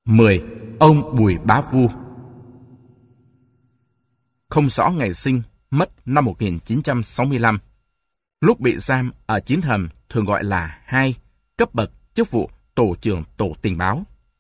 10. Ông Bùi Bá Vu. Không rõ ngày sinh, mất năm 1965. Lúc bị giam ở 9 hầm thường gọi là 2, cấp bậc chức vụ tổ trưởng tổ tình báo.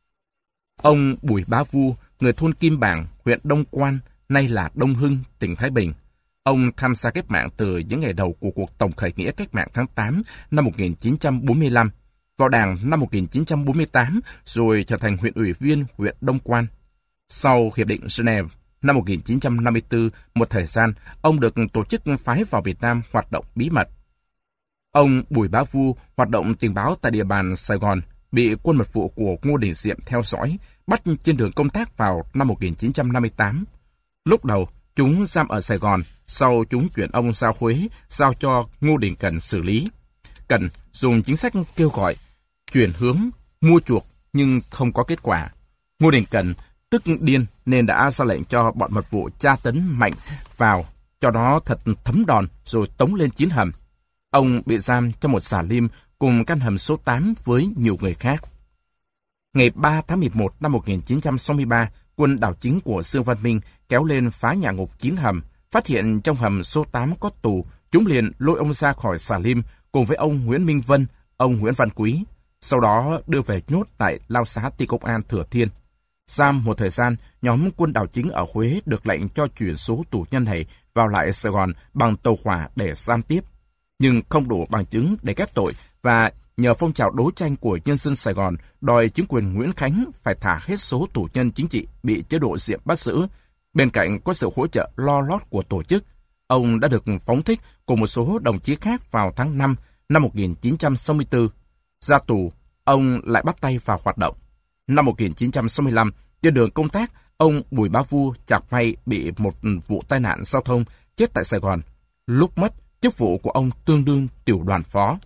Ông Bùi Bá Vu, người thôn Kim Bảng, huyện Đông Quan, nay là Đông Hưng, tỉnh Thái Bình. Ông tham gia cách mạng từ những ngày đầu của cuộc tổng khởi nghĩa cách mạng tháng 8 năm 1945, vào Đảng năm 1948, rồi trở thành huyện ủy viên huyện Đông Quan. Sau Hiệp định Geneva năm 1954, một thời gian, ông được tổ chức phái vào Việt Nam hoạt động bí mật. Ông Bùi Bá Vu hoạt động tình báo tại địa bàn Sài Gòn, bị quân mật vụ của Ngô Đình Diệm theo dõi, bắt trên đường công tác vào năm 1958. Lúc đầu, chúng giam ở Sài Gòn, sau chúng chuyển ông ra Huế, giao cho Ngô Đình Cần xử lý. Cần dùng chính sách kêu gọi, chuyển hướng, mua chuộc nhưng không có kết quả. Ngô Đình Cần tức điên nên đã ra lệnh cho bọn mật vụ tra tấn mạnh vào, cho đó thật thấm đòn rồi tống lên 9 hầm. Ông bị giam trong một xà lim cùng căn hầm số 8 với nhiều người khác. Ngày 3 tháng 11 năm 1963, quân đảo chính của Dương Văn Minh kéo lên phá nhà ngục 9 hầm, phát hiện trong hầm số 8 có tù, chúng liền lôi ông ra khỏi xà lim cùng với ông Nguyễn Minh Vân, ông Nguyễn Văn Quý, sau đó đưa về nhốt tại lao xá Ty Công an Thừa Thiên. Giam một thời gian, nhóm quân đảo chính ở Huế được lệnh cho chuyển số tù nhân này vào lại Sài Gòn bằng tàu hỏa để giam tiếp, nhưng không đủ bằng chứng để kết tội, và nhờ phong trào đấu tranh của nhân dân Sài Gòn đòi chính quyền Nguyễn Khánh phải thả hết số tù nhân chính trị bị chế độ Diệm bắt giữ. Bên cạnh có sự hỗ trợ lo lót của tổ chức, ông đã được phóng thích cùng một số đồng chí khác vào tháng 5 năm 1964. Ra tù, ông lại bắt tay vào hoạt động. Năm 1965, trên đường công tác, ông Bùi Bá Vu chạc may bị một vụ tai nạn giao thông, chết tại Sài Gòn. Lúc mất, chức vụ của ông tương đương tiểu đoàn phó.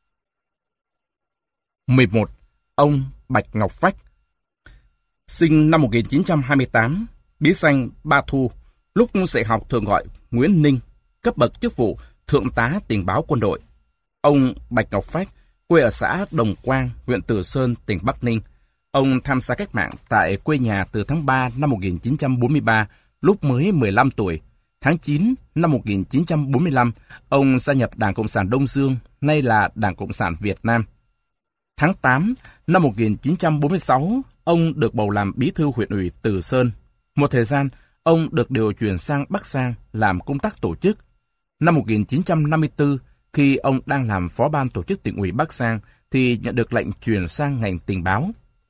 11. Ông Bạch Ngọc Phách. Sinh năm 1928, bí danh Ba Thu, lúc dạy học thường gọi Nguyễn Ninh, cấp bậc chức vụ thượng tá tình báo quân đội. Ông Bạch Ngọc Phách, quê ở xã Đồng Quang, huyện Từ Sơn, tỉnh Bắc Ninh. Ông tham gia cách mạng tại quê nhà từ tháng 3 năm 1943, lúc mới 15 tuổi. Tháng 9 năm 1945, ông gia nhập Đảng Cộng sản Đông Dương, nay là Đảng Cộng sản Việt Nam. Tháng 8 năm 1946, ông được bầu làm bí thư huyện ủy Từ Sơn. Một thời gian, ông được điều chuyển sang Bắc Giang làm công tác tổ chức. Năm 1954, khi ông đang làm phó ban tổ chức tỉnh ủy Bắc Giang, thì nhận được lệnh chuyển sang ngành tình báo.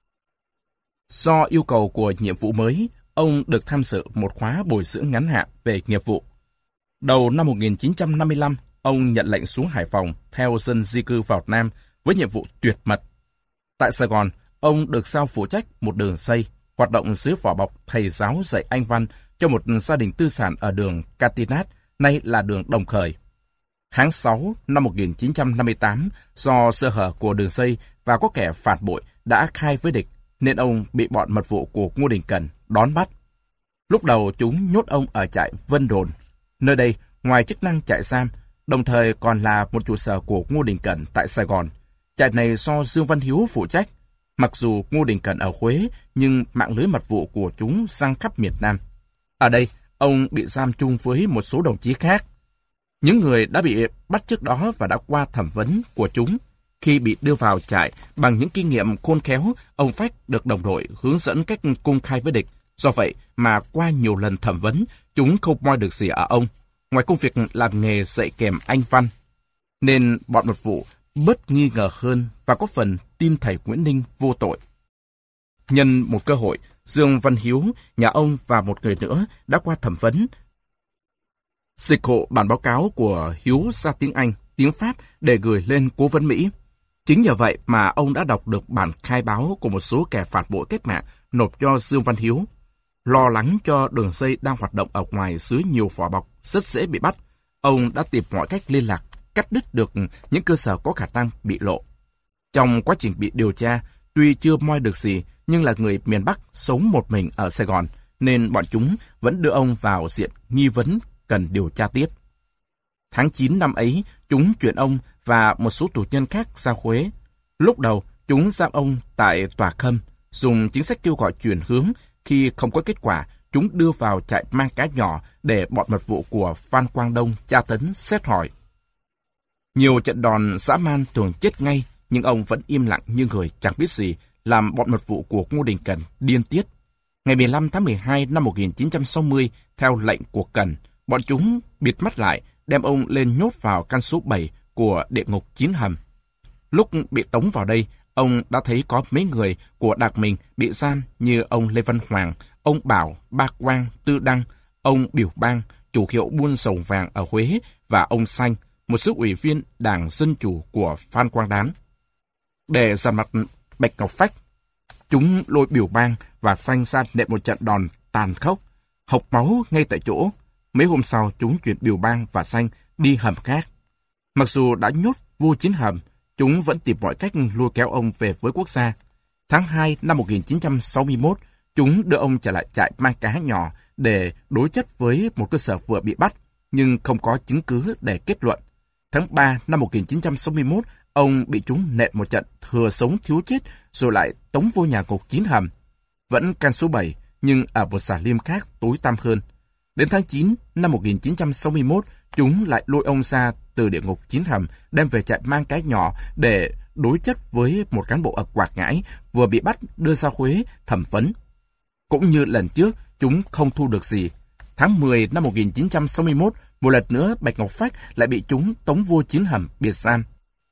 Do yêu cầu của nhiệm vụ mới, ông được tham dự một khóa bồi dưỡng ngắn hạn về nghiệp vụ. Đầu năm 1955, ông nhận lệnh xuống Hải Phòng theo dân di cư vào Nam với nhiệm vụ tuyệt mật. Tại Sài Gòn, ông được giao phụ trách một đường dây, hoạt động dưới vỏ bọc thầy giáo dạy Anh văn cho một gia đình tư sản ở đường Catinat, nay là đường Đồng Khởi. Tháng 6 năm 1958, do sơ hở của đường dây và có kẻ phản bội đã khai với địch, nên ông bị bọn mật vụ của Ngô Đình Cần đón bắt. Lúc đầu chúng nhốt ông ở trại Vân Đồn. Nơi đây, ngoài chức năng trại giam, đồng thời còn là một trụ sở của Ngô Đình Cần tại Sài Gòn. Trại này do Dương Văn Hiếu phụ trách. Mặc dù Ngô Đình Cần ở Huế, nhưng mạng lưới mật vụ của chúng sang khắp miền Nam. Ở đây, ông bị giam chung với một số đồng chí khác. Những người đã bị bắt trước đó và đã qua thẩm vấn của chúng. Khi bị đưa vào trại, bằng những kinh nghiệm khôn khéo, ông Phách được đồng đội hướng dẫn cách công khai với địch. Do vậy mà qua nhiều lần thẩm vấn, chúng không moi được gì ở ông, ngoài công việc làm nghề dạy kèm Anh văn. Nên bọn mật vụ bớt nghi ngờ hơn và có phần tin thầy Nguyễn Ninh vô tội. Nhân một cơ hội, Dương Văn Hiếu, nhà ông và một người nữa đã qua thẩm vấn. Dịch hộ bản báo cáo của Hiếu ra tiếng Anh, tiếng Pháp để gửi lên cố vấn Mỹ. Chính nhờ vậy mà ông đã đọc được bản khai báo của một số kẻ phản bội cách mạng nộp cho Dương Văn Hiếu. Lo lắng cho đường dây đang hoạt động ở ngoài dưới nhiều vỏ bọc rất dễ bị bắt, ông đã tìm mọi cách liên lạc, cắt đứt được những cơ sở có khả năng bị lộ. Trong quá trình bị điều tra, tuy chưa moi được gì, nhưng là người miền Bắc sống một mình ở Sài Gòn, nên bọn chúng vẫn đưa ông vào diện nghi vấn cần điều tra tiếp. Tháng 9 năm ấy, chúng chuyển ông và một số tù nhân khác ra Huế. Lúc đầu, chúng giam ông tại Tòa Khâm, dùng chính sách kêu gọi chuyển hướng. Khi không có kết quả, chúng đưa vào trại mang cá nhỏ để bọn mật vụ của Phan Quang Đông tra tấn xét hỏi. Nhiều trận đòn dã man thường chết ngay, nhưng ông vẫn im lặng như người chẳng biết gì, làm bọn mật vụ của Ngô Đình Cần điên tiết. Ngày 15 tháng 12 năm 1960, theo lệnh của Cần, bọn chúng bịt mắt lại, đem ông lên nhốt vào căn số 7 của địa ngục 9 hầm. Lúc bị tống vào đây, ông đã thấy có mấy người của Đạc Mình bị giam như ông Lê Văn Hoàng, ông Bảo, Ba Quang, Tư Đăng, ông Biểu Bang, chủ hiệu buôn sầu vàng ở Huế, và ông Xanh, một số ủy viên Đảng Dân Chủ của Phan Quang Đán. Để dằn mặt Bạch Ngọc Phách, chúng lôi Biểu Bang và Xanh ra nện một trận đòn tàn khốc, hộc máu ngay tại chỗ. Mấy hôm sau, chúng chuyển Biểu Bang và Xanh đi hầm khác. Mặc dù đã nhốt vua 9 hầm, chúng vẫn tìm mọi cách lôi kéo ông về với quốc gia. Tháng 2 năm 1961, chúng đưa ông trở lại trại mang cá nhỏ để đối chất với một cơ sở vừa bị bắt, nhưng không có chứng cứ để kết luận. Tháng 3 năm 1961, ông bị chúng nện một trận thừa sống thiếu chết, rồi lại tống vô nhà ngục 9 hầm. Vẫn căn số 7, nhưng ở một xà liêm khác tối tăm hơn. Đến tháng 9 năm 1961, chúng lại lôi ông ra từ địa ngục 9 hầm, đem về trại mang cá nhỏ để đối chất với một cán bộ ở Quảng Ngãi vừa bị bắt đưa ra Huế thẩm vấn. Cũng như lần trước, chúng không thu được gì. Tháng 10 năm 1961, một lần nữa Bạch Ngọc Phách lại bị chúng tống vô 9 hầm biệt giam.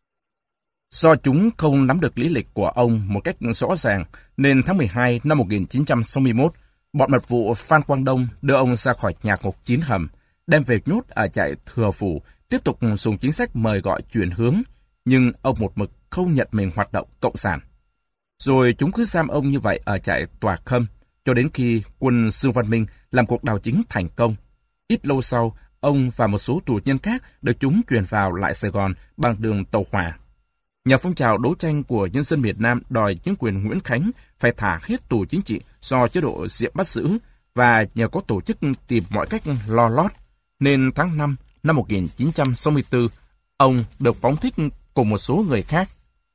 Do chúng không nắm được lý lịch của ông một cách rõ ràng, nên tháng 12 năm 1961, bọn mật vụ Phan Quang Đông đưa ông ra khỏi nhà ngục 9 hầm, đem về nhốt ở trại Thừa Phủ, tiếp tục dùng chính sách mời gọi chuyển hướng, nhưng ông một mực không nhận mình hoạt động cộng sản. Rồi chúng cứ giam ông như vậy ở trại Tòa Khâm, cho đến khi quân Dương Văn Minh làm cuộc đảo chính thành công. Ít lâu sau, ông và một số tù nhân khác được chúng chuyển vào lại Sài Gòn bằng đường tàu hỏa. Nhờ phong trào đấu tranh của nhân dân miền Nam đòi chính quyền Nguyễn Khánh phải thả hết tù chính trị do chế độ Diệm bắt giữ, và nhờ có tổ chức tìm mọi cách lo lót, nên tháng 5 năm 1964, ông được phóng thích cùng một số người khác.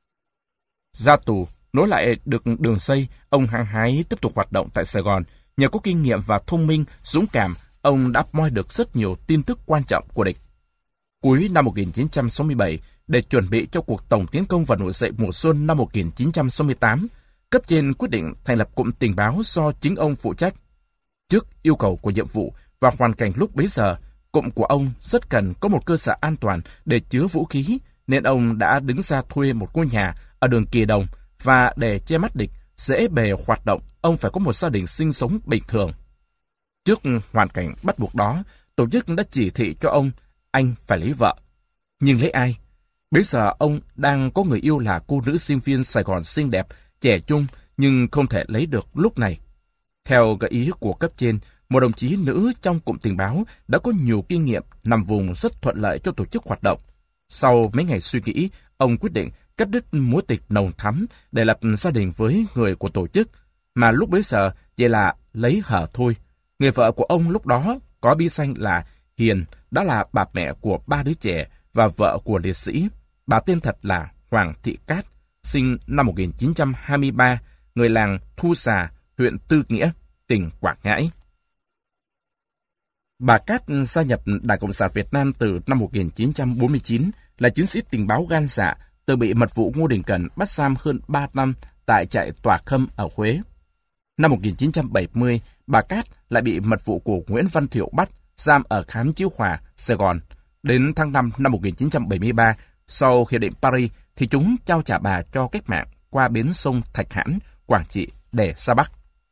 Ra tù, nối lại được đường xây, ông hăng hái tiếp tục hoạt động tại Sài Gòn. Nhờ có kinh nghiệm và thông minh, dũng cảm, ông đã moi được rất nhiều tin tức quan trọng của địch. Cuối năm 1967, để chuẩn bị cho cuộc tổng tiến công và nổi dậy mùa xuân năm 1968, cấp trên quyết định thành lập cụm tình báo do chính ông phụ trách. Trước yêu cầu của nhiệm vụ và hoàn cảnh lúc bấy giờ, cụm của ông rất cần có một cơ sở an toàn để chứa vũ khí, nên ông đã đứng ra thuê một ngôi nhà ở đường Kỳ Đồng, và để che mắt địch, dễ bề hoạt động, ông phải có một gia đình sinh sống bình thường. Trước hoàn cảnh bắt buộc đó, tổ chức đã chỉ thị cho anh phải lấy vợ. Nhưng lấy ai? Bây giờ ông đang có người yêu là cô nữ sinh viên Sài Gòn xinh đẹp, trẻ trung, nhưng không thể lấy được lúc này. Theo gợi ý của cấp trên, một đồng chí nữ trong cụm tình báo đã có nhiều kinh nghiệm, nằm vùng rất thuận lợi cho tổ chức hoạt động. Sau mấy ngày suy nghĩ, ông quyết định cắt đứt mối tình nồng thắm để lập gia đình với người của tổ chức, mà lúc bấy giờ chỉ là lấy hở thôi. Người vợ của ông lúc đó có bí danh là Hiền, đã là bà mẹ của 3 đứa trẻ và vợ của liệt sĩ. Bà tên thật là Hoàng Thị Cát, sinh năm 1923, người làng Thu Xà, huyện Tư Nghĩa, tỉnh Quảng Ngãi. Bà Cát gia nhập Đảng Cộng sản Việt Nam từ năm 1949, là chiến sĩ tình báo gan dạ, từ bị mật vụ Ngô Đình Cần bắt giam hơn 3 năm tại trại Tòa Khâm ở Huế. Năm 1970, bà Cát lại bị mật vụ của Nguyễn Văn Thiệu bắt giam ở Khám Chiếu Hòa, Sài Gòn. Đến tháng 5 năm 1973, sau Hiệp định Paris, thì chúng trao trả bà cho cách mạng qua bến sông Thạch Hãn, Quảng Trị để ra Bắc.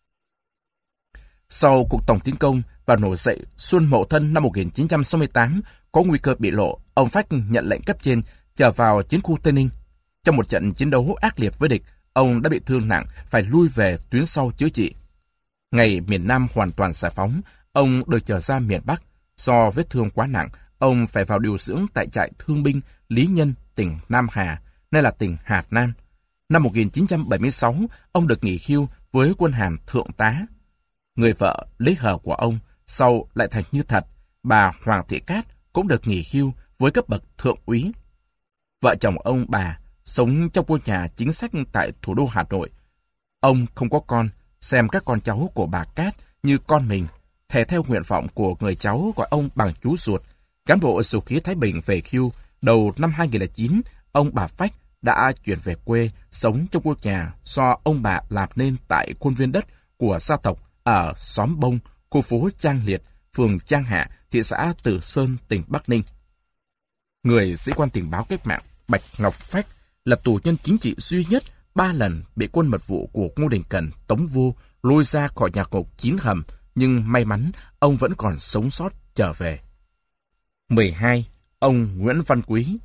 Sau cuộc tổng tiến công và nổi dậy xuân Mậu Thân năm 1968, có nguy cơ bị lộ, ông Phách nhận lệnh cấp trên trở vào chiến khu Tây Ninh. Trong một trận chiến đấu ác liệt với địch, ông đã bị thương nặng, phải lui về tuyến sau chữa trị. Ngày miền Nam hoàn toàn giải phóng, ông được trở ra miền Bắc. Do vết thương quá nặng, ông phải vào điều dưỡng tại trại thương binh Lý Nhân, tỉnh Nam Hà, nay là tỉnh Hà Nam. Năm 1976, ông được nghỉ hưu với quân hàm thượng tá. Người vợ lấy hờ của ông sau lại thành như thật, bà Hoàng Thị Cát cũng được nghỉ hưu với cấp bậc thượng úy. Vợ chồng ông bà sống trong ngôi nhà chính sách tại thủ đô Hà Nội. Ông không có con, xem các con cháu của bà Cát như con mình, thể theo nguyện vọng của người cháu gọi ông bằng chú ruột. Cán bộ dầu khí Thái Bình về hưu, đầu năm 2009, ông bà Phách đã chuyển về quê, sống trong ngôi nhà do ông bà làm nên tại khuôn viên đất của gia tộc ở xóm Bông, khu phố Trang Liệt, phường Trang Hạ, thị xã Từ Sơn, tỉnh Bắc Ninh. Người sĩ quan tình báo cách mạng Bạch Ngọc Phách là tù nhân chính trị duy nhất 3 lần bị quân mật vụ của Ngô Đình Cẩn tống vô lôi ra khỏi nhà ngục 9 hầm, nhưng may mắn ông vẫn còn sống sót trở về. 12. Ông Nguyễn Văn Quý,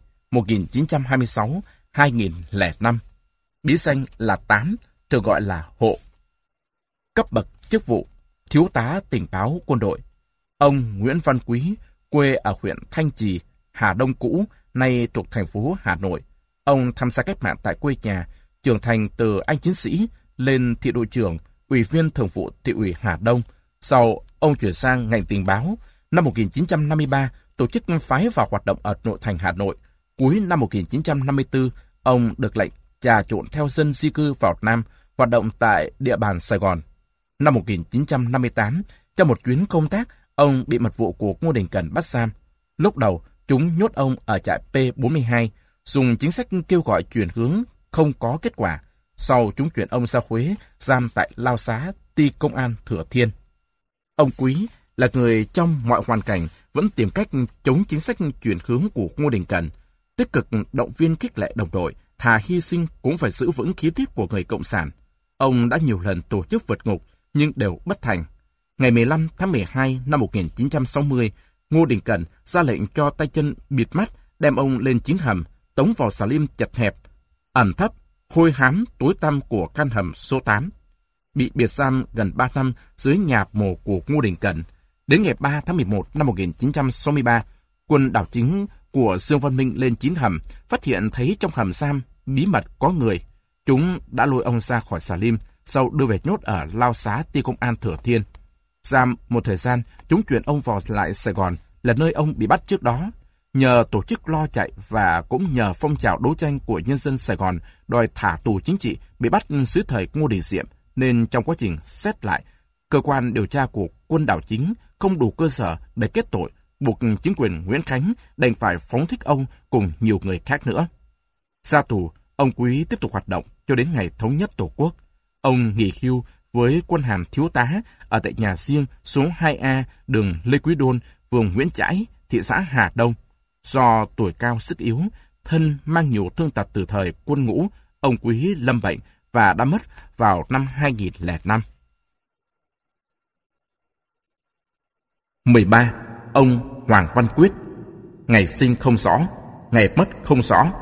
1926-2005, bí danh là Tám, thường gọi là Hộ. Cấp bậc chức vụ thiếu tá tình báo quân đội. Ông Nguyễn Văn Quý, quê ở huyện Thanh Trì, Hà Đông cũ, nay thuộc thành phố Hà Nội. Ông tham gia cách mạng tại quê nhà, trưởng thành từ anh chiến sĩ lên thị đội trưởng, ủy viên thường vụ thị ủy Hà Đông. Sau, ông chuyển sang ngành tình báo. Năm 1953, tổ chức phái vào hoạt động ở nội thành Hà Nội. Cuối năm 1954, ông được lệnh trà trộn theo dân di cư vào Nam, hoạt động tại địa bàn Sài Gòn. Năm 1958, trong một chuyến công tác, ông bị mật vụ của Ngô Đình Cẩn bắt giam. Lúc đầu, chúng nhốt ông ở trại P42, dùng chính sách kêu gọi chuyển hướng không có kết quả. Sau, chúng chuyển ông ra Huế, giam tại Lao Xá, Ty Công an Thừa Thiên. Ông Quý là người trong mọi hoàn cảnh vẫn tìm cách chống chính sách chuyển hướng của Ngô Đình Cẩn, tích cực động viên khích lệ đồng đội, thà hy sinh cũng phải giữ vững khí tiết của người Cộng sản. Ông đã nhiều lần tổ chức vượt ngục, nhưng đều bất thành. Ngày 15 tháng 12 năm 1960, Ngô Đình Cẩn ra lệnh cho tay chân bịt mắt, đem ông lên 9 hầm, tống vào xà lim chật hẹp, ẩm thấp, hôi hám, tối tăm của căn hầm số 8. Bị biệt giam gần 3 năm dưới nhà mồ của Ngô Đình Cẩn. Đến ngày 3 tháng 11 năm 1963, quân đảo chính của Dương Văn Minh lên 9 hầm, phát hiện thấy trong hầm giam bí mật có người. Chúng đã lôi ông ra khỏi xà lim, sau đưa về nhốt ở Lao Xá Ty Công an Thừa Thiên. Giam một thời gian, chúng chuyển ông vào lại Sài Gòn, là nơi ông bị bắt trước đó. Nhờ tổ chức lo chạy và cũng nhờ phong trào đấu tranh của nhân dân Sài Gòn đòi thả tù chính trị bị bắt dưới thời Ngô Đình Diệm, nên trong quá trình xét lại, cơ quan điều tra của quân đảo chính không đủ cơ sở để kết tội, buộc chính quyền Nguyễn Khánh đành phải phóng thích ông cùng nhiều người khác nữa. Ra tù, ông Quý tiếp tục hoạt động cho đến ngày thống nhất Tổ quốc. Ông nghỉ hưu với quân hàm thiếu tá ở tại nhà riêng số 2A đường Lê Quý Đôn, phường Nguyễn Trãi, thị xã Hà Đông. Do tuổi cao sức yếu, thân mang nhiều thương tật từ thời quân ngũ, ông Quý lâm bệnh và đã mất vào năm 2005. 13. Ông Hoàng Văn Quyết, ngày sinh không rõ, ngày mất không rõ.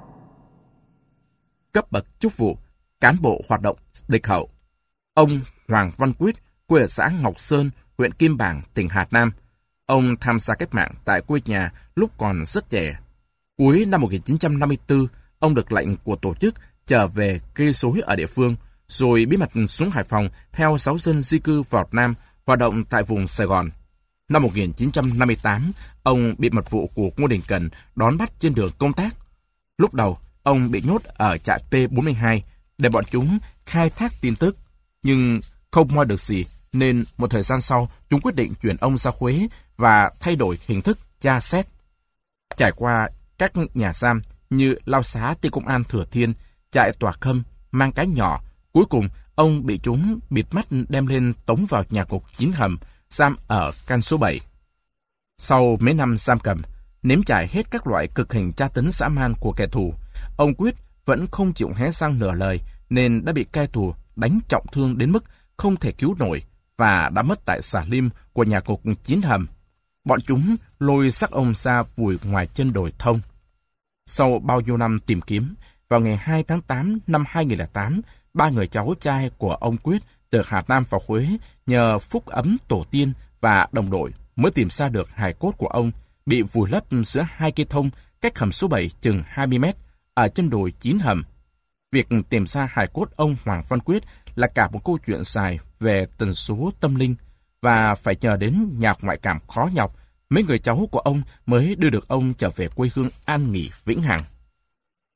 Cấp bậc chức vụ cán bộ hoạt động địch hậu. Ông Hoàng Văn Quyết, quê ở xã Ngọc Sơn, huyện Kim Bảng, tỉnh Hà Nam. Ông tham gia cách mạng tại quê nhà lúc còn rất trẻ. Cuối năm 1954, ông được lệnh của tổ chức trở về gây rối ở địa phương, rồi bí mật xuống Hải Phòng theo 6 dân di cư vào Nam, hoạt động tại vùng Sài Gòn. Năm 1958, ông bị mật vụ của Ngô Đình Cẩn đón bắt trên đường công tác. Lúc đầu, ông bị nhốt ở trại P42 để bọn chúng khai thác tin tức, nhưng không moi được gì, nên một thời gian sau, chúng quyết định chuyển ông ra Huế và thay đổi hình thức tra xét. Trải qua các nhà giam như Lao Xá Ty Công an Thừa Thiên, trại Tòa Khâm, Mang Cái Nhỏ, cuối cùng ông bị chúng bịt mắt đem lên tống vào nhà ngục 9 hầm, giam ở căn số 7. Sau mấy năm giam cầm, nếm trải hết các loại cực hình tra tấn dã man của kẻ thù, ông Quyết vẫn không chịu hé răng nửa lời, nên đã bị cai tù đánh trọng thương đến mức không thể cứu nổi và đã mất tại xà lim của nhà ngục 9 hầm. Bọn chúng lôi xác ông ra vùi ngoài chân đồi Thông. Sau bao nhiêu năm tìm kiếm, vào ngày 2 tháng 8 năm 2008, 3 người cháu trai của ông Quyết từ Hà Nam vào Huế nhờ phúc ấm tổ tiên và đồng đội mới tìm ra được hài cốt của ông, bị vùi lấp giữa 2 cây thông cách hầm số 7 chừng 20 mét ở chân đồi 9 hầm. Việc tìm ra hài cốt ông Hoàng Văn Quyết là cả một câu chuyện dài về tần số tâm linh, và phải nhờ đến nhà ngoại cảm khó nhọc, mấy người cháu của ông mới đưa được ông trở về quê hương an nghỉ vĩnh hằng.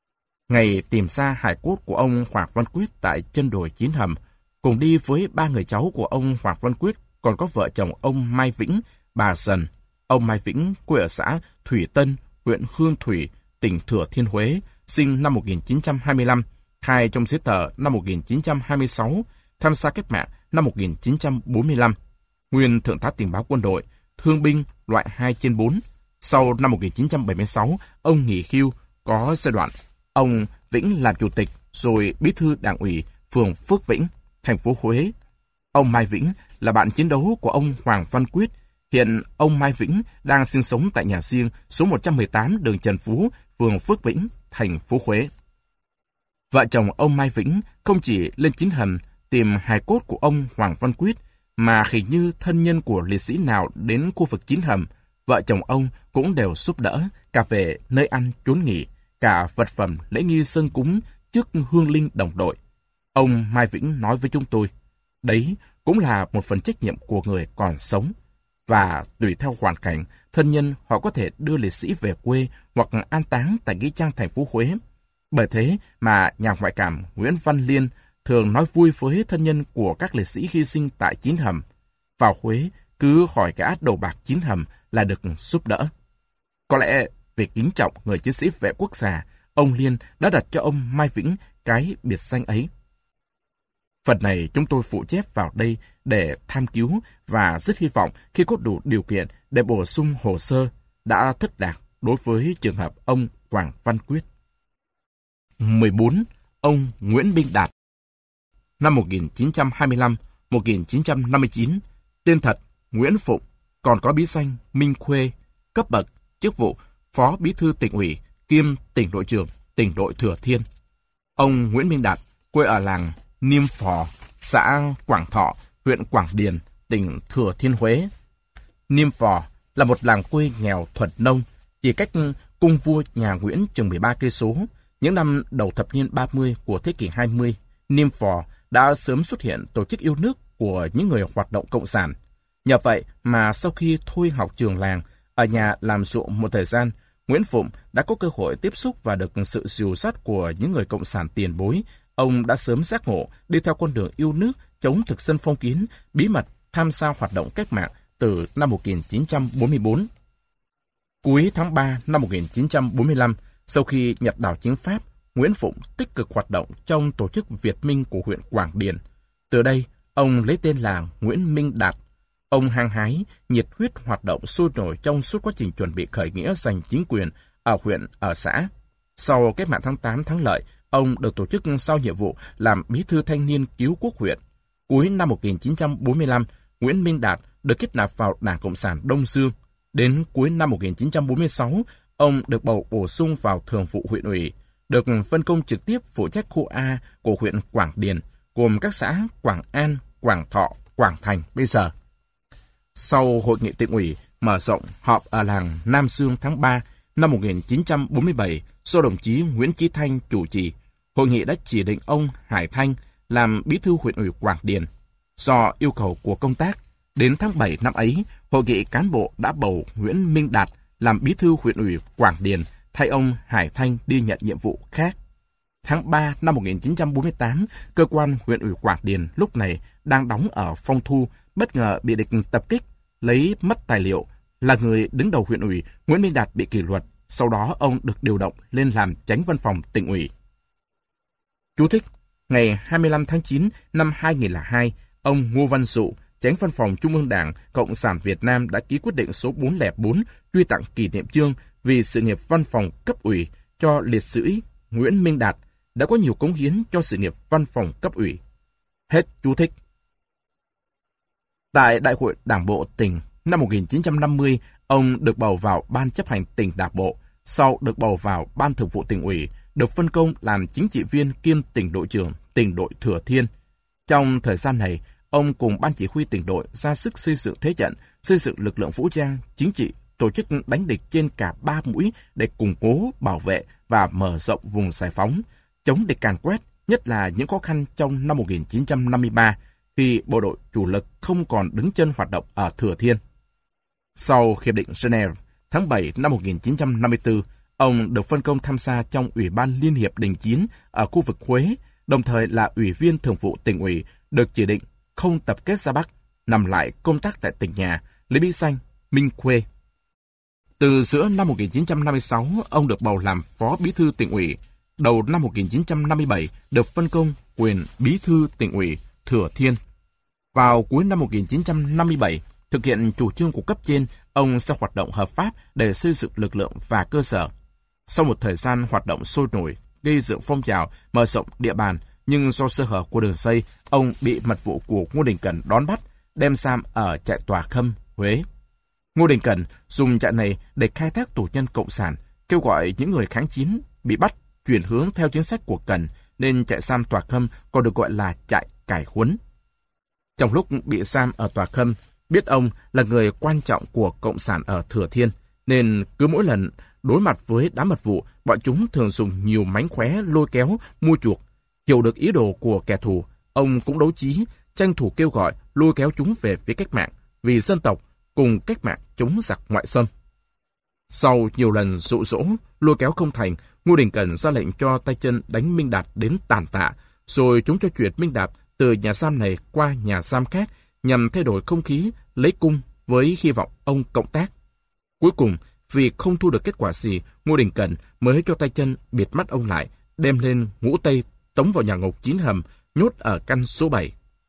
Ngày tìm ra hài cốt của ông Hoàng Văn Quyết tại chân đồi Chín Hầm, cùng đi với 3 người cháu của ông Hoàng Văn Quyết còn có vợ chồng ông Mai Vĩnh, bà Dần. Ông Mai Vĩnh quê ở xã Thủy Tân, huyện Hương Thủy, tỉnh Thừa Thiên Huế, sinh năm 1925, khai trong giấy tờ năm 1926, tham gia cách mạng năm 1945, nguyên thượng tá tình báo quân đội, thương binh loại 2/4. Sau năm 1976, ông nghỉ hưu, có giai đoạn ông Vĩnh làm chủ tịch rồi bí thư đảng ủy phường Phước Vĩnh, thành phố Huế. Ông Mai Vĩnh là bạn chiến đấu của ông Hoàng Văn Quyết. Hiện ông Mai Vĩnh đang sinh sống tại nhà riêng số 118 đường Trần Phú, phường Phước Vĩnh, thành phố Huế. Vợ chồng ông Mai Vĩnh không chỉ lên Chín Hầm tìm hài cốt của ông Hoàng Văn Quyết, mà hình như thân nhân của liệt sĩ nào đến khu vực Chín Hầm, vợ chồng ông cũng đều giúp đỡ, cả về nơi ăn chốn nghỉ, cả vật phẩm lễ nghi sơn cúng trước hương linh đồng đội. Ông Mai Vĩnh nói với chúng tôi, đấy cũng là một phần trách nhiệm của người còn sống. Và tùy theo hoàn cảnh, thân nhân họ có thể đưa liệt sĩ về quê hoặc an táng tại nghĩa trang thành phố Huế. Bởi thế mà nhà ngoại cảm Nguyễn Văn Liên thường nói vui với thân nhân của các liệt sĩ hy sinh tại Chín Hầm. Vào Huế, cứ hỏi gã đầu bạc Chín Hầm là được giúp đỡ. Có lẽ vì kính trọng người chiến sĩ vệ quốc gia, ông Liên đã đặt cho ông Mai Vĩnh cái biệt danh ấy. Phần này chúng tôi phụ chép vào đây để tham cứu và rất hy vọng khi có đủ điều kiện để bổ sung hồ sơ đã thất lạc đối với trường hợp ông Hoàng Văn Quyết. 14. Ông Nguyễn Minh Đạt. Năm 1925-1959, tên thật Nguyễn Phụng, còn có bí danh Minh Khuê, cấp bậc, chức vụ Phó Bí thư Tỉnh ủy kiêm Tỉnh đội trưởng Tỉnh đội Thừa Thiên. Ông Nguyễn Minh Đạt quê ở làng Niêm Phò, xã Quảng Thọ, huyện Quảng Điền, tỉnh Thừa Thiên Huế. Niêm Phò là một làng quê nghèo thuần nông, chỉ cách cung vua nhà Nguyễn chừng 13 cây số. Những năm đầu thập niên 30 của thế kỷ 20, Niêm Phò đã sớm xuất hiện tổ chức yêu nước của những người hoạt động cộng sản. Nhờ vậy mà sau khi thôi học trường làng, ở nhà làm ruộng một thời gian, Nguyễn Phụng đã có cơ hội tiếp xúc và được sự dìu dắt của những người cộng sản tiền bối. Ông đã sớm giác ngộ đi theo con đường yêu nước, chống thực dân phong kiến, bí mật tham gia hoạt động cách mạng từ năm 1944. Cuối tháng 3 năm 1945, sau khi nhặt đảo chính Pháp, Nguyễn Phụng tích cực hoạt động trong tổ chức Việt Minh của huyện Quảng Điền. Từ đây, ông lấy tên là Nguyễn Minh Đạt. Ông hăng hái, nhiệt huyết hoạt động sôi nổi trong suốt quá trình chuẩn bị khởi nghĩa giành chính quyền ở huyện, ở xã. Sau cách mạng tháng 8 thắng lợi, ông được tổ chức giao nhiệm vụ làm bí thư thanh niên cứu quốc huyện. Cuối năm 1945, Nguyễn Minh Đạt được kết nạp vào Đảng Cộng sản Đông Dương. Đến cuối năm 1946, ông được bầu bổ sung vào thường vụ huyện ủy, được phân công trực tiếp phụ trách khu A của huyện Quảng Điền, gồm các xã Quảng An, Quảng Thọ, Quảng Thành bây giờ. Sau hội nghị tỉnh ủy mở rộng họp ở làng Nam Dương tháng 3 năm 1947 do đồng chí Nguyễn Chí Thanh chủ trì, hội nghị đã chỉ định ông Hải Thanh làm bí thư huyện ủy Quảng Điền. Do yêu cầu của công tác, đến tháng 7 năm ấy, hội nghị cán bộ đã bầu Nguyễn Minh Đạt làm bí thư huyện ủy Quảng Điền thay ông Hải Thanh đi nhận nhiệm vụ khác. Tháng 3 năm 1948, cơ quan huyện ủy Quảng Điền lúc này đang đóng ở Phong Thu, bất ngờ bị địch tập kích, lấy mất tài liệu. Là người đứng đầu huyện ủy, Nguyễn Minh Đạt bị kỷ luật. Sau đó ông được điều động lên làm chánh văn phòng tỉnh ủy. Chú thích: ngày 25 tháng 9 năm 2002, ông Ngô Văn Dụ, chánh văn phòng Trung ương Đảng Cộng sản Việt Nam đã ký quyết định số 404 truy tặng kỷ niệm chương vì sự nghiệp văn phòng cấp ủy cho liệt sĩ Nguyễn Minh Đạt, đã có nhiều cống hiến cho sự nghiệp văn phòng cấp ủy. Hết chú thích. Tại Đại hội Đảng bộ tỉnh năm 1950, ông được bầu vào Ban chấp hành tỉnh Đảng bộ, sau được bầu vào Ban thường vụ tỉnh ủy, được phân công làm chính trị viên kiêm tỉnh đội trưởng tỉnh đội Thừa Thiên. Trong thời gian này, ông cùng Ban chỉ huy tỉnh đội ra sức xây dựng thế trận, xây dựng lực lượng vũ trang, chính trị, tổ chức đánh địch trên cả 3 mũi để củng cố, bảo vệ và mở rộng vùng giải phóng, chống địch càn quét, nhất là những khó khăn trong năm 1953, khi bộ đội chủ lực không còn đứng chân hoạt động ở Thừa Thiên. Sau Hiệp định Geneva, tháng 7 năm 1954, Ông được phân công tham gia trong Ủy ban Liên hiệp Đình Chiến ở khu vực Huế, đồng thời là Ủy viên Thường vụ Tỉnh ủy, được chỉ định không tập kết ra Bắc, nằm lại công tác tại tỉnh nhà, lấy bí danh Minh Khuê. Từ giữa năm 1956, ông được bầu làm Phó Bí thư Tỉnh ủy. Đầu năm 1957, được phân công quyền Bí thư Tỉnh ủy Thừa Thiên. Vào cuối năm 1957, thực hiện chủ trương của cấp trên, ông sẽ hoạt động hợp pháp để xây dựng lực lượng và cơ sở. Sau một thời gian hoạt động sôi nổi, gây dựng phong trào, mở rộng địa bàn, nhưng do sơ hở của đường dây, ông bị mật vụ của Ngô Đình Cẩn đón bắt, đem giam ở trại Tòa Khâm, Huế. Ngô Đình Cẩn dùng trại này để khai thác tù nhân cộng sản, kêu gọi những người kháng chiến bị bắt chuyển hướng theo chính sách của Cẩn, nên trại giam Tòa Khâm còn được gọi là trại cải huấn. Trong lúc bị giam ở Tòa Khâm, biết ông là người quan trọng của cộng sản ở Thừa Thiên, nên cứ mỗi lần đối mặt với đám mật vụ, bọn chúng thường dùng nhiều mánh khóe lôi kéo, mua chuộc. Hiểu được ý đồ của kẻ thù, ông cũng đấu trí, tranh thủ kêu gọi lôi kéo chúng về phía cách mạng, vì dân tộc cùng cách mạng chống giặc ngoại xâm. Sau nhiều lần dụ dỗ, lôi kéo không thành, Ngô Đình Cẩn ra lệnh cho tay chân đánh Minh Đạt đến tàn tạ, rồi chúng cho chuyển Minh Đạt từ nhà giam này qua nhà giam khác nhằm thay đổi không khí, lấy cung với hy vọng ông cộng tác. Cuối cùng, vì không thu được kết quả gì, Ngô Đình Cẩn mới cho tay chân bịt mắt ông lại, đem lên Ngũ Tây, tống vào nhà ngục 9 hầm, nhốt ở căn số 7.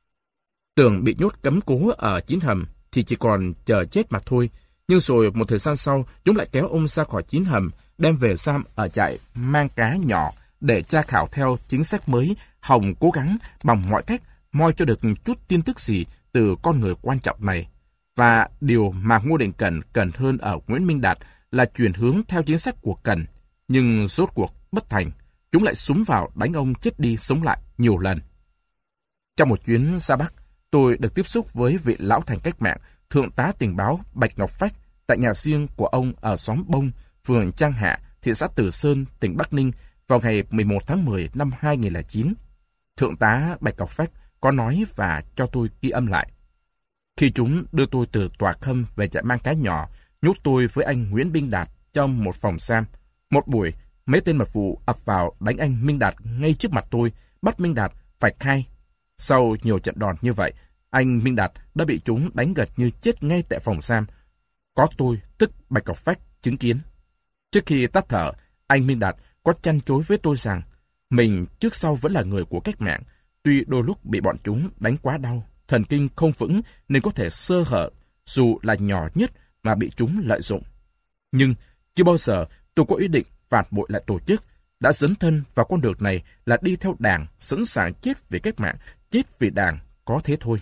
Tưởng bị nhốt cấm cố ở 9 hầm thì chỉ còn chờ chết mà thôi. Nhưng rồi một thời gian sau, chúng lại kéo ông ra khỏi 9 hầm, đem về giam ở trại Mang Cá Nhỏ để tra khảo theo chính sách mới, hòng cố gắng bằng mọi cách moi cho được chút tin tức gì từ con người quan trọng này. Và điều mà Ngô Đình Cẩn cần hơn ở Nguyễn Minh Đạt là chuyển hướng theo chính sách của Cẩn. Nhưng rốt cuộc bất thành, chúng lại súng vào đánh ông chết đi sống lại nhiều lần. Trong một chuyến ra Bắc, tôi được tiếp xúc với vị lão thành cách mạng, thượng tá tình báo Bạch Ngọc Phách tại nhà riêng của ông ở xóm Bông, phường Trang Hạ, thị xã Từ Sơn, tỉnh Bắc Ninh vào ngày 11 tháng 10 năm 2009. Thượng tá Bạch Ngọc Phách có nói và cho tôi ghi âm lại. Khi chúng đưa tôi từ Tòa Khâm về trại Mang Cá Nhỏ, nhốt tôi với anh Nguyễn Minh Đạt trong một phòng giam. Một buổi, mấy tên mật vụ ập vào đánh anh Minh Đạt ngay trước mặt tôi, bắt Minh Đạt phải khai. Sau nhiều trận đòn như vậy, anh Minh Đạt đã bị chúng đánh gật như chết ngay tại phòng giam. Có tôi, tức Bạch Ngọc Phách, chứng kiến. Trước khi tắt thở, anh Minh Đạt có chăn chối với tôi rằng mình trước sau vẫn là người của cách mạng, tuy đôi lúc bị bọn chúng đánh quá đau, thần kinh không vững nên có thể sơ hở, dù là nhỏ nhất mà bị chúng lợi dụng. Nhưng chưa bao giờ tôi có ý định phản bội lại tổ chức, đã dấn thân vào con đường này là đi theo Đảng, sẵn sàng chết vì cách mạng, chết vì Đảng, có thế thôi.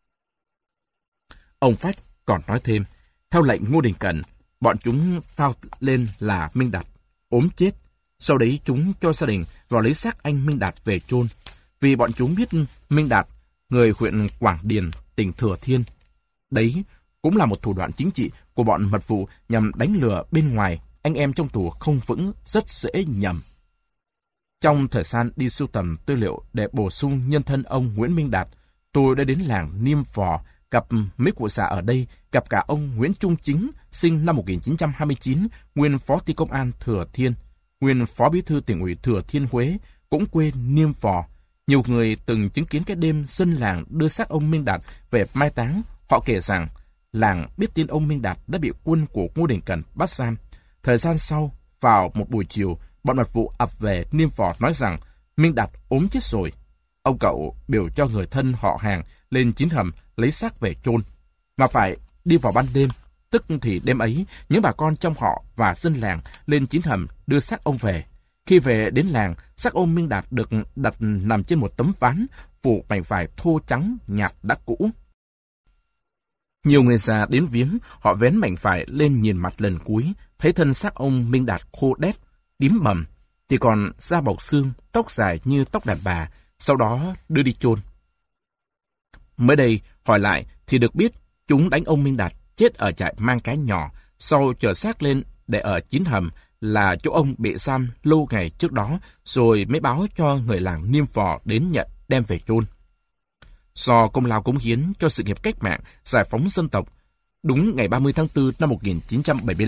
Ông Phách còn nói thêm, theo lệnh Ngô Đình Cẩn, bọn chúng phao lên là Minh Đạt ốm chết. Sau đấy chúng cho gia đình vào lấy xác anh Minh Đạt về chôn. Vì bọn chúng biết Minh Đạt, người huyện Quảng Điền, tỉnh Thừa Thiên. Đấy cũng là một thủ đoạn chính trị của bọn mật vụ nhằm đánh lừa bên ngoài, anh em trong tù không vững, rất dễ nhầm. Trong thời gian đi sưu tầm tư liệu để bổ sung nhân thân ông Nguyễn Minh Đạt, tôi đã đến làng Niêm Phò, gặp mấy cụ già ở đây, gặp cả ông Nguyễn Trung Chính, sinh năm 1929, nguyên Phó Ty Công an Thừa Thiên, nguyên Phó Bí thư Tỉnh ủy Thừa Thiên Huế, cũng quê Niêm Phò. Nhiều người từng chứng kiến cái đêm dân làng đưa xác ông Minh Đạt về mai táng. Họ kể rằng làng biết tin ông Minh Đạt đã bị quân của Ngô Đình Cẩn bắt giam. Thời gian sau, vào một buổi chiều, bọn mật vụ ập về Niêm Phò nói rằng Minh Đạt ốm chết rồi. Ông cậu biểu cho người thân họ hàng lên 9 hầm lấy xác về chôn, mà phải đi vào ban đêm, tức thì đêm ấy, những bà con trong họ và dân làng lên 9 hầm đưa xác ông về. Khi về đến làng, xác ông Minh Đạt được đặt nằm trên một tấm ván phủ mảnh vải thô trắng nhạt đã cũ. Nhiều người già đến viếng, họ vén mảnh vải lên nhìn mặt lần cuối, thấy thân xác ông Minh Đạt khô đét, tím bầm, chỉ còn da bọc xương, tóc dài như tóc đàn bà, sau đó đưa đi chôn. Mới đây, hỏi lại thì được biết chúng đánh ông Minh Đạt chết ở trại Mang Cá Nhỏ, sau chở xác lên để ở 9 hầm là chỗ ông bị giam lâu ngày trước đó, rồi mới báo cho người làng Niêm Phò đến nhận đem về chôn. Do công lao cống hiến cho sự nghiệp cách mạng, giải phóng dân tộc, đúng ngày 30 tháng 4 năm 1975,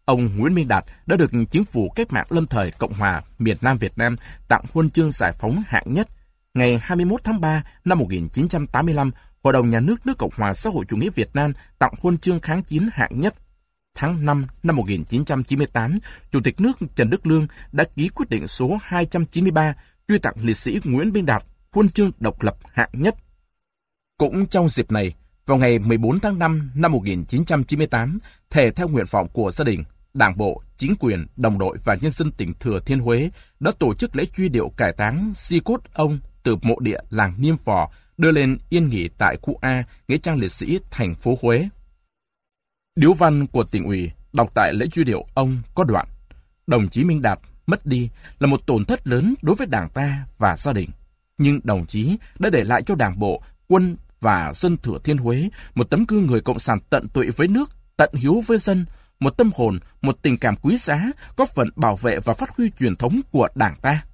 ông Nguyễn Minh Đạt đã được Chính phủ Cách mạng lâm thời Cộng hòa miền Nam Việt Nam tặng huân chương giải phóng hạng nhất. Ngày 21 tháng 3 năm 1985, Hội đồng Nhà nước nước Cộng hòa xã hội chủ nghĩa Việt Nam tặng huân chương kháng chiến hạng nhất. Tháng 5 năm 1998, Chủ tịch nước Trần Đức Lương đã ký quyết định số 293 truy tặng liệt sĩ Nguyễn Minh Đạt huân chương độc lập hạng nhất. Cũng trong dịp này, vào ngày 14 tháng 5 năm 1998, thể theo nguyện vọng của gia đình, Đảng bộ, chính quyền, đồng đội và nhân dân tỉnh Thừa Thiên Huế đã tổ chức lễ truy điệu cải táng xi cốt ông từ mộ địa làng Niêm Phò đưa lên yên nghỉ tại khu A, nghĩa trang liệt sĩ thành phố Huế. Điếu văn của tỉnh ủy đọc tại lễ truy điệu ông có đoạn: đồng chí Minh Đạt mất đi là một tổn thất lớn đối với Đảng ta và gia đình, nhưng đồng chí đã để lại cho Đảng bộ, quân và dân Thừa Thiên Huế một tấm gương người cộng sản tận tụy với nước, tận hiếu với dân, một tâm hồn, một tình cảm quý giá, góp phần bảo vệ và phát huy truyền thống của Đảng ta.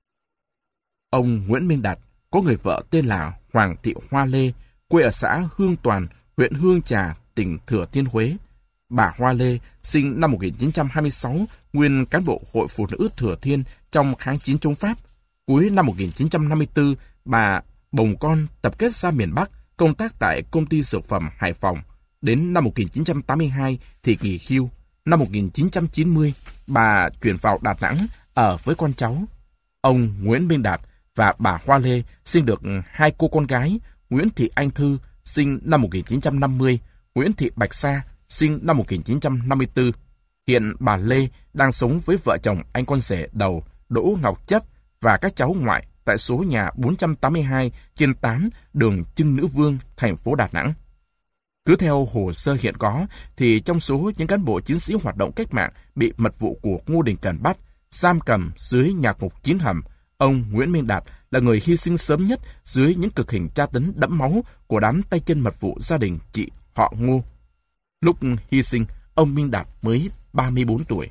Ông Nguyễn Minh Đạt có người vợ tên là Hoàng Thị Hoa Lê, quê ở xã Hương Toàn, huyện Hương Trà, tỉnh Thừa Thiên Huế. Bà Hoa Lê sinh năm 1926, nguyên cán bộ Hội Phụ nữ Thừa Thiên trong kháng chiến chống Pháp. Cuối năm 1954, bà bồng con tập kết ra miền Bắc, công tác tại công ty dược phẩm Hải Phòng. Đến năm 1982 thì nghỉ hưu. Năm 1990, bà chuyển vào Đà Nẵng ở với con cháu. Ông Nguyễn Minh Đạt và bà Hoa Lê sinh được hai cô con gái, Nguyễn Thị Anh Thư sinh năm 1950, Nguyễn Thị Bạch Sa sinh năm 1954. Hiện bà Lê đang sống với vợ chồng anh con rể đầu Đỗ Ngọc Chấp và các cháu ngoại tại số nhà 482 trên 8 đường Trưng Nữ Vương, thành phố Đà Nẵng. Cứ theo hồ sơ hiện có, thì trong số những cán bộ chiến sĩ hoạt động cách mạng bị mật vụ của Ngô Đình Cẩn bắt, giam cầm dưới nhà ngục 9 hầm, ông Nguyễn Minh Đạt là người hy sinh sớm nhất dưới những cực hình tra tấn đẫm máu của đám tay chân mật vụ gia đình chị họ Ngô. Lúc hy sinh, ông Minh Đạt mới 34 tuổi.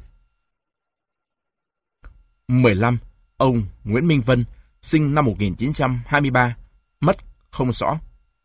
15. Ông Nguyễn Minh Vân, sinh năm 1923, mất không rõ.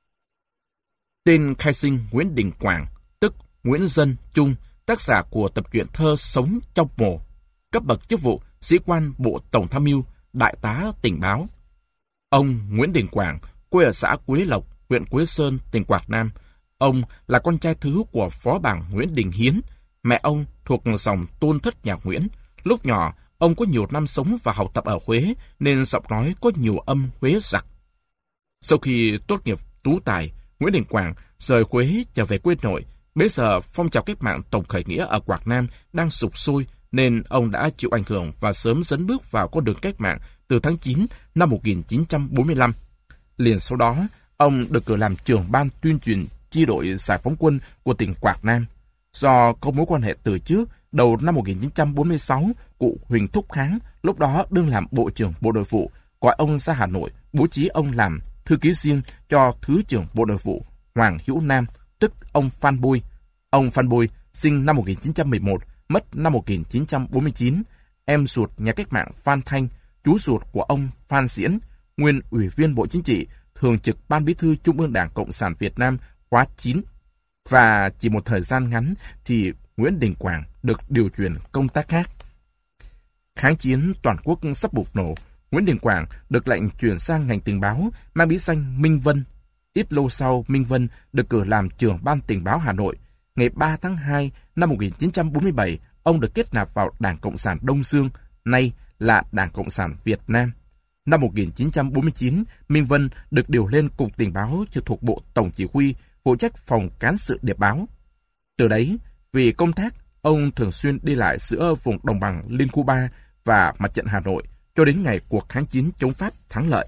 Tên khai sinh Nguyễn Đình Quảng, tức Nguyễn Dân Trung, tác giả của tập truyện thơ Sống trong mồ, cấp bậc chức vụ sĩ quan Bộ Tổng tham mưu, đại tá tình báo. Ông Nguyễn Đình Quảng, quê ở xã Quế Lộc, huyện Quế Sơn, tỉnh Quảng Nam. Ông là con trai thứ của phó bảng Nguyễn Đình Hiến. Mẹ ông thuộc dòng tôn thất nhà Nguyễn. Lúc nhỏ, ông có nhiều năm sống và học tập ở Huế, nên giọng nói có nhiều âm Huế giặc. Sau khi tốt nghiệp tú tài, Nguyễn Đình Quảng rời Huế trở về quê nội. Bấy giờ phong trào cách mạng tổng khởi nghĩa ở Quảng Nam đang sục sôi, nên ông đã chịu ảnh hưởng và sớm dấn bước vào con đường cách mạng từ tháng 9 năm 1945. Liền sau đó, ông được cử làm trưởng ban tuyên truyền chi đội giải phóng quân của tỉnh Quảng Nam. Do có mối quan hệ từ trước, đầu năm 1946, cụ Huỳnh Thúc Kháng, lúc đó đương làm Bộ trưởng Bộ Nội vụ, gọi ông ra Hà Nội, bố trí ông làm thư ký riêng cho Thứ trưởng Bộ Nội vụ Hoàng Hữu Nam, tức ông Phan Bôi. Ông Phan Bôi sinh năm 1911, mất năm 1949, em ruột nhà cách mạng Phan Thanh, chú ruột của ông Phan Diễn, nguyên Ủy viên Bộ Chính trị, thường trực Ban Bí thư Trung ương Đảng Cộng sản Việt Nam khóa 9. Và chỉ một thời gian ngắn thì Nguyễn Đình Quảng được điều chuyển công tác khác. Kháng chiến toàn quốc sắp bùng nổ, Nguyễn Đình Quảng được lệnh chuyển sang ngành tình báo mang bí danh Minh Vân. Ít lâu sau, Minh Vân được cử làm trưởng ban tình báo Hà Nội. Ngày 3 tháng 2 năm 1947, ông được kết nạp vào Đảng Cộng sản Đông Dương, nay là Đảng Cộng sản Việt Nam. Năm 1949, Minh Vân được điều lên Cục Tình báo trực thuộc Bộ Tổng Chỉ huy, phụ trách phòng cán sự điệp báo. Từ đấy, vì công tác, ông thường xuyên đi lại giữa vùng đồng bằng Liên Khu 3 và mặt trận Hà Nội cho đến ngày cuộc kháng chiến chống Pháp thắng lợi.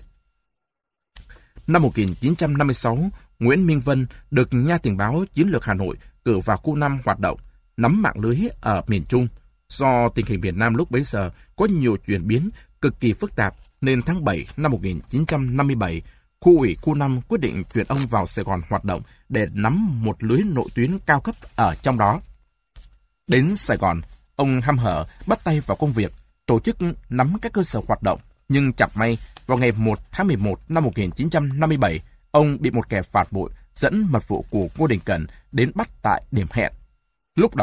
Năm 1956, Nguyễn Minh Vân được Nha Tình báo Chiến lược Hà Nội cử vào khu 5 hoạt động, nắm mạng lưới ở miền Trung. Do tình hình miền Nam lúc bấy giờ có nhiều chuyển biến cực kỳ phức tạp, nên tháng 7 năm 1957, khu ủy khu 5 quyết định chuyển ông vào Sài Gòn hoạt động để nắm một lưới nội tuyến cao cấp ở trong đó. Đến Sài Gòn, ông hăm hở bắt tay vào công việc, tổ chức nắm các cơ sở hoạt động, nhưng chẳng may, vào ngày 1 tháng 11 năm 1957, ông bị một kẻ phản bội dẫn mật vụ của Ngô Đình Cẩn đến bắt tại điểm hẹn. Lúc đầu,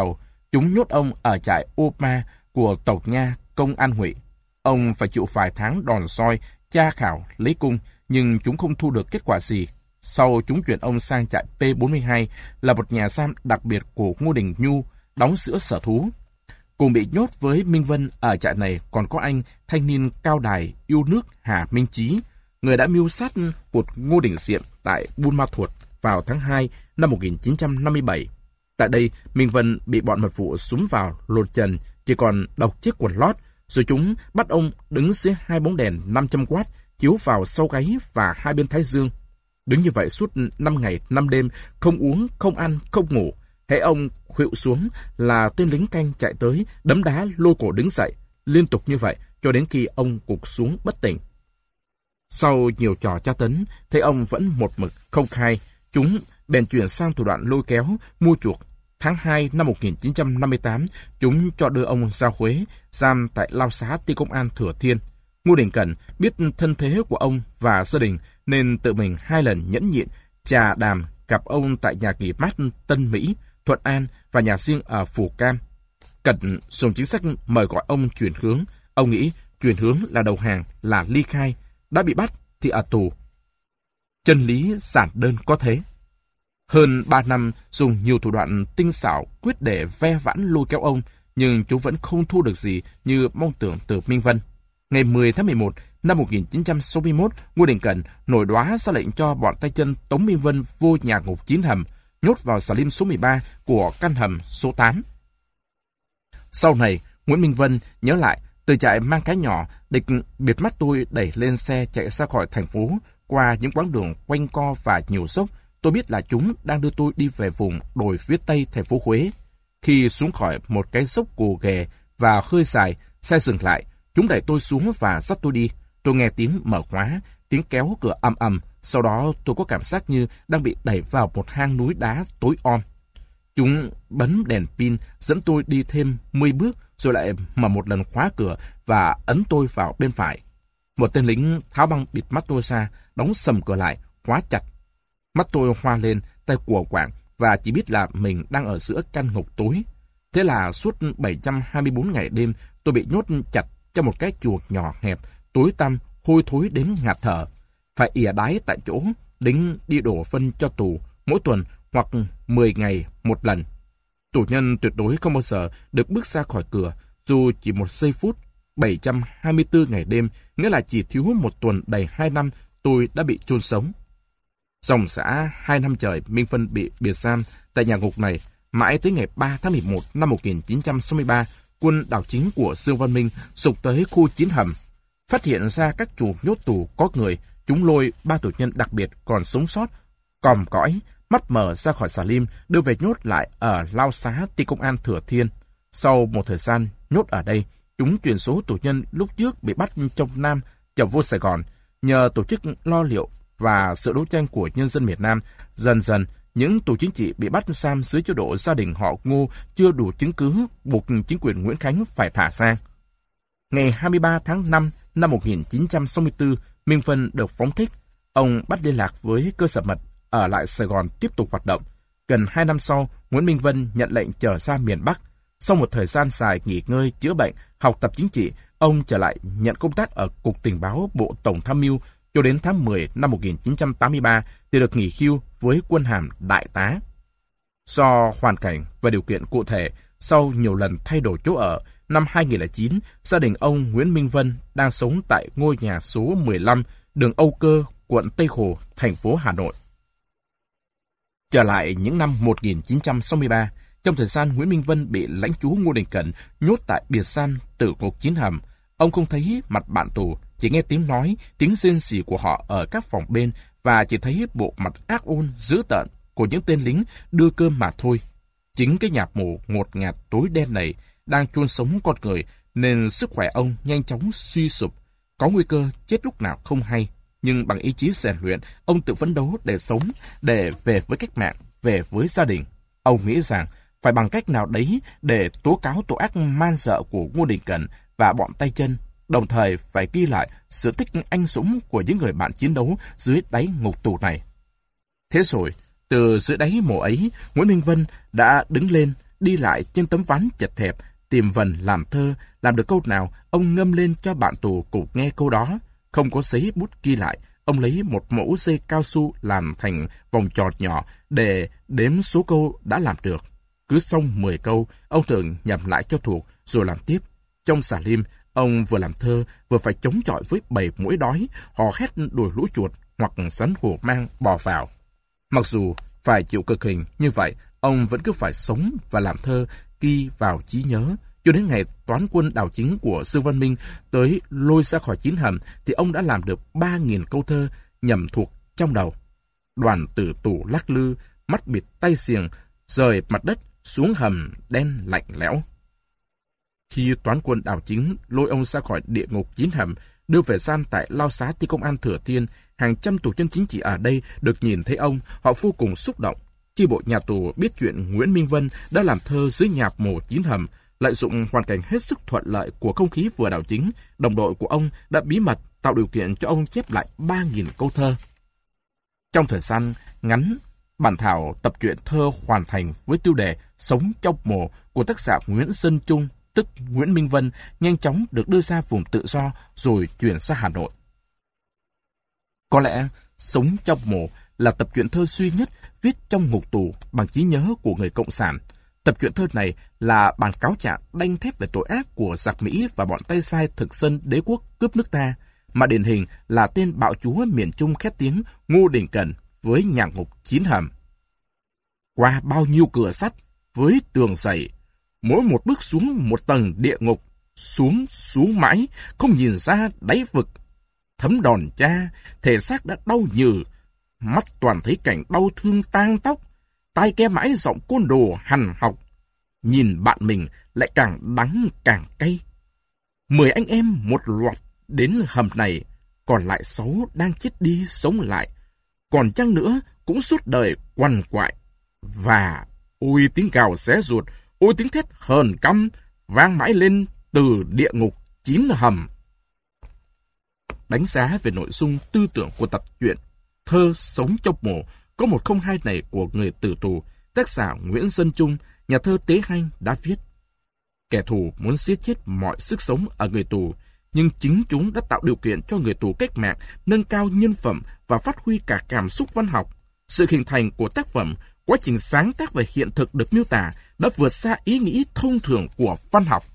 Chúng nhốt ông ở trại Opa của tộc Nha Công An Ngụy. Ông phải chịu vài tháng đòn soi, tra khảo, lấy cung, nhưng chúng không thu được kết quả gì. Sau chúng chuyển ông sang trại P42 là một nhà giam đặc biệt của Ngô Đình Nhu, đóng giữa Sở Thú. Cùng bị nhốt với Minh Vân ở trại này còn có anh thanh niên cao đài yêu nước Hà Minh Chí, người đã mưu sát cột Ngô Đình Diệm tại Buôn Ma Thuột vào tháng 2 năm 1957. Tại đây, Minh Vân bị bọn mật vụ súng vào lột trần, chỉ còn độc chiếc quần lót, rồi chúng bắt ông đứng dưới hai bóng đèn 500W chiếu vào sau gáy và hai bên thái dương. Đứng như vậy suốt 5 ngày 5 đêm, không uống, không ăn, không ngủ. Hễ ông khuỵu xuống là tên lính canh chạy tới, đấm đá lôi cổ đứng dậy, liên tục như vậy cho đến khi ông gục xuống bất tỉnh. Sau nhiều trò tra tấn, thấy ông vẫn một mực không khai, chúng bèn chuyển sang thủ đoạn lôi kéo, mua chuộc. Tháng 2 năm 1958, chúng cho đưa ông ra Huế, giam tại lao xá Ty Công an Thừa Thiên. Ngô Đình Cẩn biết thân thế của ông và gia đình nên tự mình 2 lần nhẫn nhịn, trà đàm gặp ông tại nhà nghỉ mát Tân Mỹ, Thuận An và nhà riêng ở Phù Cam. Cẩn dùng chính sách mời gọi ông chuyển hướng. Ông nghĩ chuyển hướng là đầu hàng, là ly khai. Đã bị bắt thì ở tù. Chân lý giản đơn có thế. Hơn 3 năm dùng nhiều thủ đoạn tinh xảo quyết để ve vãn lôi kéo ông, nhưng chúng vẫn không thu được gì như mong tưởng từ Minh Vân. Ngày 10 tháng 11 năm 1961, Ngô Đình Cẩn nổi đoá ra lệnh cho bọn tay chân tống Minh Vân vô nhà ngục 9 hầm, nhốt vào xà lim số 13 của căn hầm số 8. Sau này, Nguyễn Minh Vân nhớ lại, từ trại Mang Cái Nhỏ, địch biệt mắt tôi đẩy lên xe chạy ra khỏi thành phố, qua những quãng đường quanh co và nhiều dốc. Tôi biết là chúng đang đưa tôi đi về vùng đồi phía tây thành phố Huế. Khi xuống khỏi một cái dốc gồ ghề và hơi dài, xe dừng lại. Chúng đẩy tôi xuống và dắt tôi đi. Tôi nghe tiếng mở khóa, tiếng kéo cửa ầm ầm. Sau đó tôi có cảm giác như đang bị đẩy vào một hang núi đá tối om. Chúng bấm đèn pin dẫn tôi đi thêm 10 bước, rồi lại mở một lần khóa cửa và ấn tôi vào bên phải. Một tên lính tháo băng bịt mắt tôi ra, đóng sầm cửa lại, khóa chặt. Mắt tôi hoa lên, tay quờ quạng và chỉ biết là mình đang ở giữa căn ngục tối. Thế là suốt 724 ngày đêm, tôi bị nhốt chặt trong một cái chuồng nhỏ hẹp, tối tăm, hôi thối đến ngạt thở. Phải ỉa đái tại chỗ, lính đi đổ phân cho tù mỗi tuần hoặc 10 ngày một lần. Tù nhân tuyệt đối không bao giờ được bước ra khỏi cửa, dù chỉ một giây phút. 724 ngày đêm, nghĩa là chỉ thiếu một tuần đầy 2 năm, tôi đã bị chôn sống. Dòng dã 2 năm trời, Minh Vân bị biệt giam tại nhà ngục này. Mãi tới ngày 3 tháng 11 năm 1963, quân đảo chính của Dương Văn Minh sục tới khu 9 hầm. Phát hiện ra các chuồng nhốt tù có người, chúng lôi 3 tù nhân đặc biệt còn sống sót, còm cõi, mắt mở ra khỏi xà lim, đưa về nhốt lại ở lao xá Ty Công an Thừa Thiên. Sau một thời gian nhốt ở đây, chúng chuyển số tù nhân lúc trước bị bắt trong Nam trở vô Sài Gòn. Nhờ tổ chức lo liệu và sự đấu tranh của nhân dân miền Nam, dần dần những tù chính trị bị bắt giam dưới chế độ gia đình họ Ngô chưa đủ chứng cứ buộc chính quyền Nguyễn Khánh phải thả ra. Ngày 23 tháng 5 năm 1964, Minh Vân được phóng thích. Ông bắt liên lạc với cơ sở mật ở lại Sài Gòn tiếp tục hoạt động. Gần 2 năm sau, Nguyễn Minh Vân nhận lệnh trở ra miền Bắc. Sau một thời gian dài nghỉ ngơi, chữa bệnh, học tập chính trị, ông trở lại nhận công tác ở Cục Tình báo Bộ Tổng Tham mưu cho đến tháng 10 năm 1983 thì được nghỉ hưu với quân hàm đại tá. Do hoàn cảnh và điều kiện cụ thể, sau nhiều lần thay đổi chỗ ở, năm 2009, gia đình ông Nguyễn Minh Vân đang sống tại ngôi nhà số 15, đường Âu Cơ, quận Tây Hồ, thành phố Hà Nội. Trở lại những năm 1963, trong thời gian Nguyễn Minh Vân bị lãnh chúa Ngô Đình Cẩn nhốt tại biệt giam Tử Ngục 9 hầm, ông không thấy mặt bạn tù, chỉ nghe tiếng nói, tiếng rên rỉ của họ ở các phòng bên và chỉ thấy bộ mặt ác ôn, dữ tợn của những tên lính đưa cơm mà thôi. Chính cái nhà mồ ngột ngạt tối đen này đang chôn sống con người nên sức khỏe ông nhanh chóng suy sụp, có nguy cơ chết lúc nào không hay. Nhưng bằng ý chí rèn luyện, ông tự phấn đấu để sống, để về với cách mạng, về với gia đình. Ông nghĩ rằng phải bằng cách nào đấy để tố cáo tội ác man dợ của Ngô Đình Cẩn và bọn tay chân, đồng thời phải ghi lại sự tích anh dũng của những người bạn chiến đấu dưới đáy ngục tù này. Thế rồi, từ dưới đáy mộ ấy, Nguyễn Minh Vân đã đứng lên đi lại trên tấm ván chật hẹp, tìm vần làm thơ, làm được câu nào, ông ngâm lên cho bạn tù cùng nghe câu đó. Không có giấy bút ghi lại, ông lấy một mẫu dây cao su làm thành vòng tròn nhỏ để đếm số câu đã làm được. Cứ xong 10 câu, ông thường nhẩm lại cho thuộc rồi làm tiếp. Trong xà lim, ông vừa làm thơ, vừa phải chống chọi với bầy muỗi đói, hò hét đuổi lũ chuột hoặc rắn hổ mang bò vào. Mặc dù phải chịu cực hình như vậy, ông vẫn cứ phải sống và làm thơ ghi vào trí nhớ. Cho đến ngày toán quân đảo chính của Dương Văn Minh tới lôi ra khỏi chín hầm thì ông đã làm được 3.000 câu thơ nhẩm thuộc trong đầu. Đoàn tử tù lắc lư, mắt bịt tay xiềng, rời mặt đất xuống hầm đen lạnh lẽo. Khi toán quân đảo chính lôi ông ra khỏi địa ngục chín hầm, đưa về giam tại lao xá Ti Công An Thừa Thiên, hàng trăm tù nhân chính trị ở đây được nhìn thấy ông, họ vô cùng xúc động. Chi bộ nhà tù biết chuyện Nguyễn Minh Vân đã làm thơ dưới nhạp mồ chín hầm, lợi dụng hoàn cảnh hết sức thuận lợi của không khí vừa đảo chính, đồng đội của ông đã bí mật tạo điều kiện cho ông chép lại 3.000 câu thơ. Trong thời gian ngắn, bản thảo tập truyện thơ hoàn thành với tiêu đề Sống trong mồ của tác giả Nguyễn Sơn Trung, tức Nguyễn Minh Vân, nhanh chóng được đưa ra vùng tự do rồi chuyển ra Hà Nội. Có lẽ Sống trong mồ là tập truyện thơ duy nhất viết trong ngục tù bằng trí nhớ của người Cộng sản. Tập truyện thơ này là bản cáo trạng đanh thép về tội ác của giặc Mỹ và bọn tay sai thực dân đế quốc cướp nước ta, mà điển hình là tên bạo chúa miền Trung khét tiếng Ngô Đình Cẩn với nhà ngục chín hầm. Qua bao nhiêu cửa sắt với tường dày, mỗi một bước xuống một tầng địa ngục, xuống mãi, không nhìn ra đáy vực. Thấm đòn cha, thể xác đã đau nhừ, mắt toàn thấy cảnh đau thương tang tóc, tai nghe mãi giọng côn đồ hằn học. Nhìn bạn mình lại càng đắng càng cay. 10 anh em một loạt đến hầm này, còn lại 6 đang chết đi sống lại. Còn chăng nữa cũng suốt đời quằn quại. Và ôi tiếng gào xé ruột, ôi tiếng thét hờn căm vang mãi lên từ địa ngục chín hầm. Đánh giá về nội dung tư tưởng của tập truyện Thơ Sống trong mồ có 102 này của người tử tù, tác giả Nguyễn Sơn Trung, nhà thơ Tế Hanh đã viết: kẻ thù muốn giết chết mọi sức sống ở người tù, nhưng chính chúng đã tạo điều kiện cho người tù cách mạng nâng cao nhân phẩm và phát huy cả cảm xúc văn học. Sự hình thành của tác phẩm, quá trình sáng tác và hiện thực được miêu tả đã vượt xa ý nghĩ thông thường của văn học.